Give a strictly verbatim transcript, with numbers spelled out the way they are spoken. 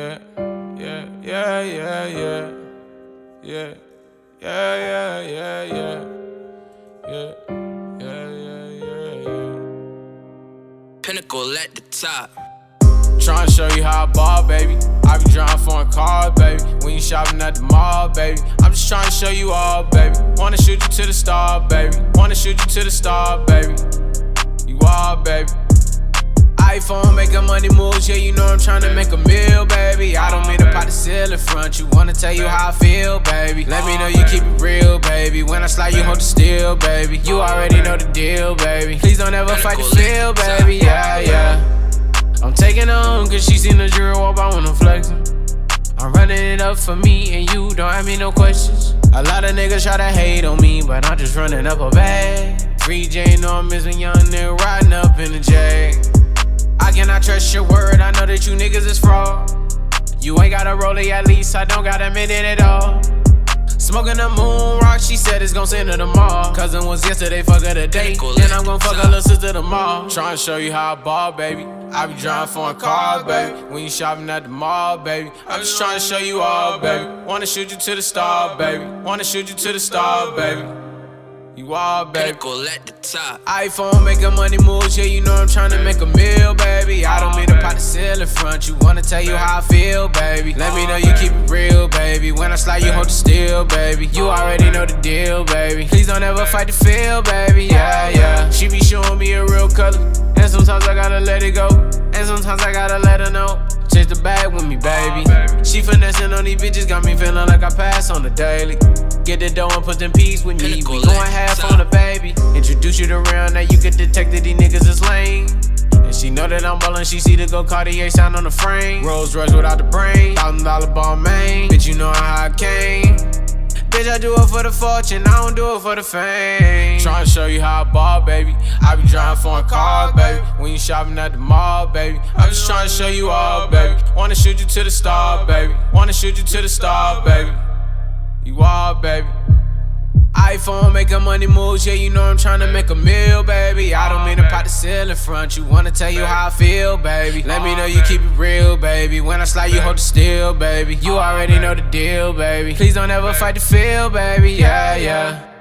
yeah, yeah, yeah, yeah, yeah, yeah, yeah, yeah, yeah, yeah, yeah, yeah, yeah, yeah, yeah. Pinnacle at the top. Tryna show you how I ball, baby. I be driving foreign cars, baby. We ain't shopping at the mall, baby. I'm just tryna show you all, baby. Wanna shoot you to the star, baby. Wanna shoot you to the star, baby. You all, baby. iPhone making money moves, yeah, you know I'm tryna make a meal, baby. I don't mean to pop the seal in front, you wanna tell you how I feel, baby. Let me know you keep it real, baby. When I slide, you hold the steel, baby. You already know the deal, baby. Please don't ever fight the feel, baby, yeah, yeah. I'm taking her home cause she seen the jewelry walk by when I'm flexing. I'm running it up for me and you, don't ask me no questions. A lot of niggas try to hate on me, but I'm just running up a bag. Free J, know I'm missing young nigga riding up in the J. I cannot trust your word, I know that you niggas is fraud. You ain't got a rollie, at least I don't got a minute at all. Smoking the moon rock, she said it's gon' send her to mall. Cousin was yesterday, fuck her today, then I'm gon' fuck her little sister tomorrow. Tryna show you how I ball, baby. I be driving foreign cars, baby. We ain't shopping at the mall, baby. I'm just tryna show you all, baby. Wanna shoot you to the star, baby. Wanna shoot you to the star, baby. You all, baby. Pinnacle at the top. iPhone making money moves, yeah, you know I'm tryna make a meal, baby. I don't mean to pop the seal in front, you wanna tell you how I feel, baby. Let me know you keep it real, baby. When I slide, you hold the steel, baby. You already know the deal, baby. Please don't ever fight the feel, baby, yeah, yeah. She be showing me a real color, and sometimes I gotta let it go, and sometimes I gotta let her know. Change the bag with me, baby. She finessing on these bitches, got me feeling like I pass on the daily. Get the dough and put them peas with me. We going half on the baby. Introduce you to around, now you can detect that these niggas is lame. And she know that I'm ballin', she see the gold Cartier sound on the frame. Rolls Royce without the brain, thousand dollar ball main. Bitch, you know how I came. Bitch, I do it for the fortune, I don't do it for the fame. Tryna show you how I ball, baby. I be driving foreign cars, baby. We ain't shopping at the mall, baby. I'm just tryna show you all, baby. Wanna shoot you to the star, baby. Wanna shoot you to the star, baby. You all, baby. iPhone making money moves, yeah, you know I'm tryna make a meal, baby. I don't mean to pop the seal in front, you wanna tell you how I feel, baby. Let me know you keep it real, baby. When I slide, you hold the steel, baby. You already know the deal, baby. Please don't ever fight the feel, baby, yeah, yeah.